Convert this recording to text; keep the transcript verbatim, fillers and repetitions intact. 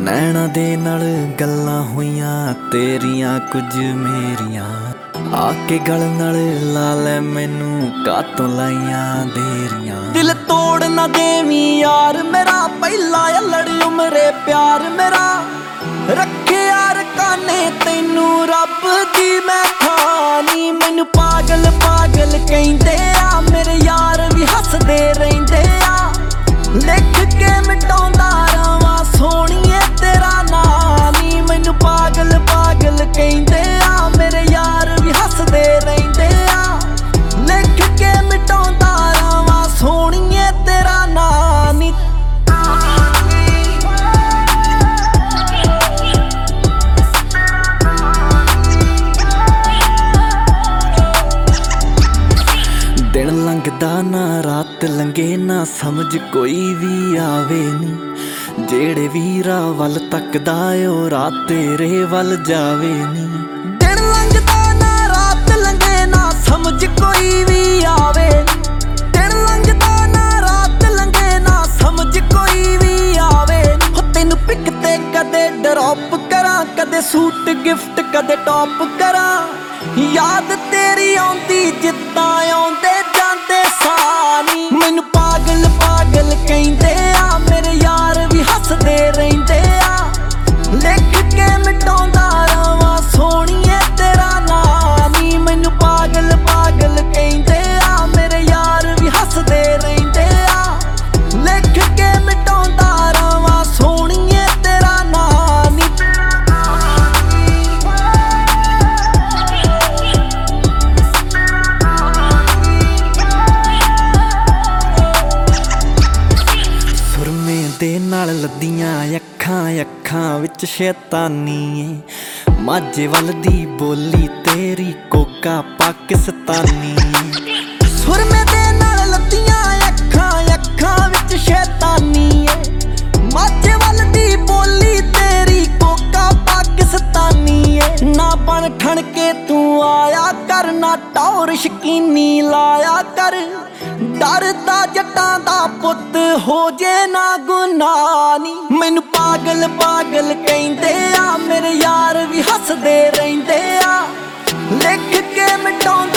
नैना दे नाल गल्लां होइयां तेरियां कुछ मेरियां आके गल नाल ला लै मैनू कातों लाइयां देरियां। दिल तोड़ ना देवी यार मेरा पहला लड़ी उमरे प्यार मेरा रखे यार काने तैनू रब दी मैं खानी। मैनू पागल पागल कहंदे आ मेरे यार भी हसदे रहिंदे आ लिख के मिटाउंदा रवां सोहणीए तेरा नाम नी। मैनू पागल पागल कहंदे आ मेरे यार भी हसदे रहिंदे आ लिख के मिटाउंदा रवां सोहणीए तेरा नाम नी। दिन लंघदा ना रात लंघे ना समझ कोई भी आवे नी जेड़े वीरा वल तकदा ओ रात तेरे वल जावे नी। दिन लंघदा ना रात लंघे ना समझ कोई भी आवे दिन लंघदा ना रात लंघे ना समझ कोई भी आवे। हो तैनू पिक ते कदे ड्रॉप करा कदे सूट गिफ्ट कदे टॉप करा याद तेरी आउंदी जिद्दां आउंदे जांदे सानी। मैनू पागल पागल कहंदे आ मेरे यार भी हसदे रहिंदे आ लिख के मिटाउंदा रवां सोहणीए तेरा नाम नी। मैनू पागल पागल कहंदे आ मेरे यार भी हसदे रहिंदे आ लिख के मिटाउंदा रवां सोहणीए तेरा नाम नी। दे नाल लद्दियां अखां अखां विच शैतानी ए माझे वल दी बोली तेरी कोका पाकिस्तानी। सुरमे दे नाल लद्दियां अखां अखां विच शैतानी ए माझे वल दी बोली तेरी कोका पाकिस्तानी ए। ना बन ठण के तू आया कर ना टौर शकीनी लाया कर डरदा जट्टां दा पुत्त हो जे ना गुनाह नी। मैनू पागल पागल कहंदे आ मेरे यार भी हसदे रहिंदे आ लिख के मिटाउंदे